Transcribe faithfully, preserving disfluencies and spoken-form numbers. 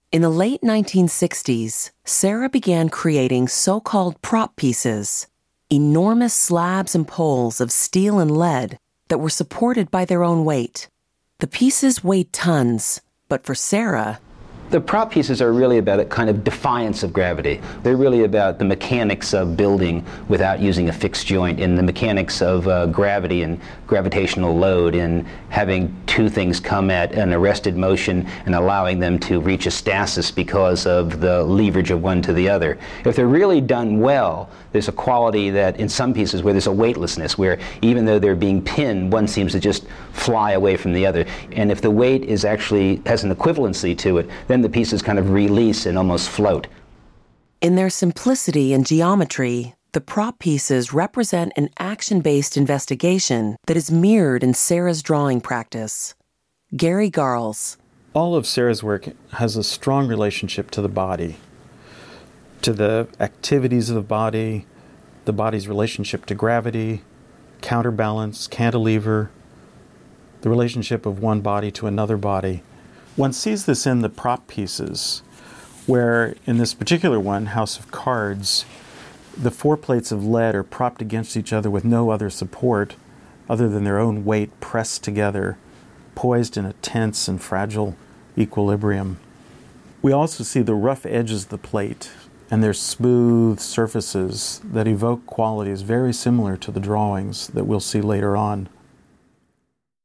In the late nineteen sixties, Sarah began creating so-called prop pieces, enormous slabs and poles of steel and lead that were supported by their own weight. The pieces weighed tons, but for Sarah, the prop pieces are really about a kind of defiance of gravity. They're really about the mechanics of building without using a fixed joint, and the mechanics of uh, gravity and gravitational load, and having two things come at an arrested motion and allowing them to reach a stasis because of the leverage of one to the other. If they're really done well, there's a quality that in some pieces where there's a weightlessness, where even though they're being pinned, one seems to just fly away from the other. And if the weight is actually has an equivalency to it, then the pieces kind of release and almost float. In their simplicity and geometry, the prop pieces represent an action-based investigation that is mirrored in Sarah's drawing practice. Gary Garles. All of Sarah's work has a strong relationship to the body, to the activities of the body, the body's relationship to gravity, counterbalance, cantilever, the relationship of one body to another body. One sees this in the prop pieces, where in this particular one, House of Cards, the four plates of lead are propped against each other with no other support other than their own weight pressed together, poised in a tense and fragile equilibrium. We also see the rough edges of the plate and their smooth surfaces that evoke qualities very similar to the drawings that we'll see later on.